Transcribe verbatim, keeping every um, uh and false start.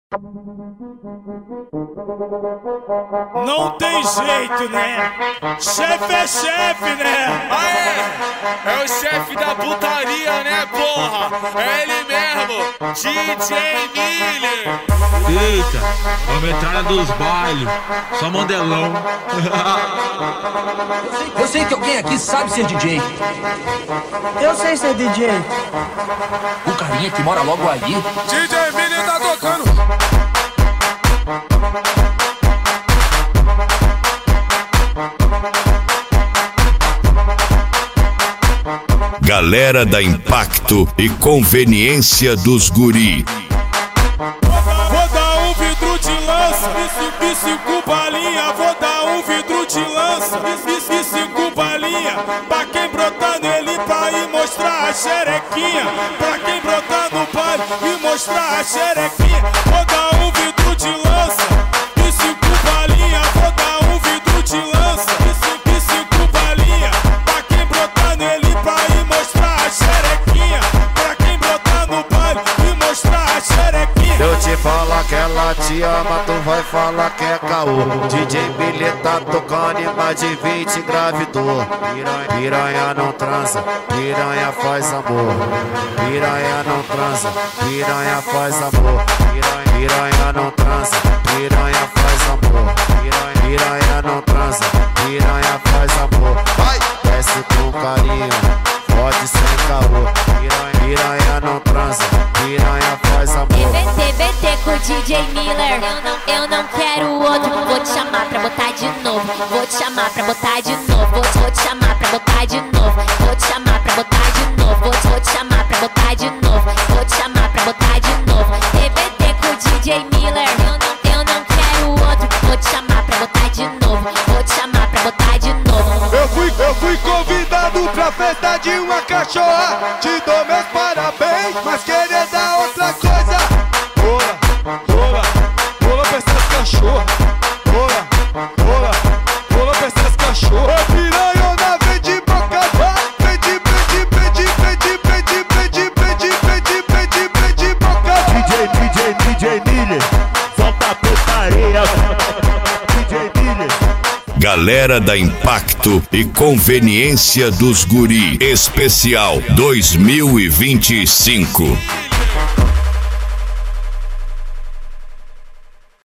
Não tem jeito, né? Chefe é chefe, né? Aê! É o chefe da putaria, né, porra? É ele mesmo, D J Miller. Eita, a metralha dos bailes, só modelão. Eu sei que alguém aqui sabe ser D J. Eu sei ser D J. O carinha que mora logo ali. D J Miller tá tocando. Galera da Impacto e Conveniência dos Guri. Vou dar um vidro de lança e cinco balinha. Vou dar um vidro de lança e cinco balinha. Pra quem brotar nele pra ir mostrar a xerequinha. Pra quem brotar no baile e mostrar a xerequinha. Vou dar um vidro de lança e cinco balinha. Vou dar um vidro de lança e cinco balinha. Pra quem brotar nele pra ir mostrar a xerequinha. Pra quem brotar no baile e mostrar a xerequinha. Eu te falar que ela te ama, tu vai falar que é caô. D J Miller tá tocando e mais de vinte engravidou. Piranha, piranha não transa, piranha faz amor. Piranha não transa, piranha faz amor. Piranha, piranha não transa, piranha faz amor. Piranha, piranha não transa, piranha faz amor. Vai, desce com carinho, pode sem caô. Piranha, piranha não transa, piranha faz amor. T B T com o D J Miller. Eu não, eu não quero outro. Vou te chamar pra botar de novo. Vou te chamar pra botar de novo. Vou, vou te chamar pra botar de novo. Vou te chamar pra botar de novo. Vou, vou te chamar pra botar de novo. Vou te chamar pra botar de novo. T B T com o D J Miller. Eu não, eu não quero outro. Vou te chamar pra botar de novo. Vou te chamar pra botar de novo. Eu fui, eu fui convidado pra festa de uma cachorra. Te dou meus parabéns, mas querer dar outra coisa. Rola, rola, rola pra essas cachorras. Rola, rola, rola pra essas cachorras. Ô piranhona, vem de boca, vá. Vem de, vem de, vem de, vem de, vem de, vem de, vem de, vem de, vem de, vem de boca. D J, D J, D J Miller, solta a putaria. D J Miller. Galera da Impacto e Conveniência dos Guri. Especial dois mil e vinte e cinco.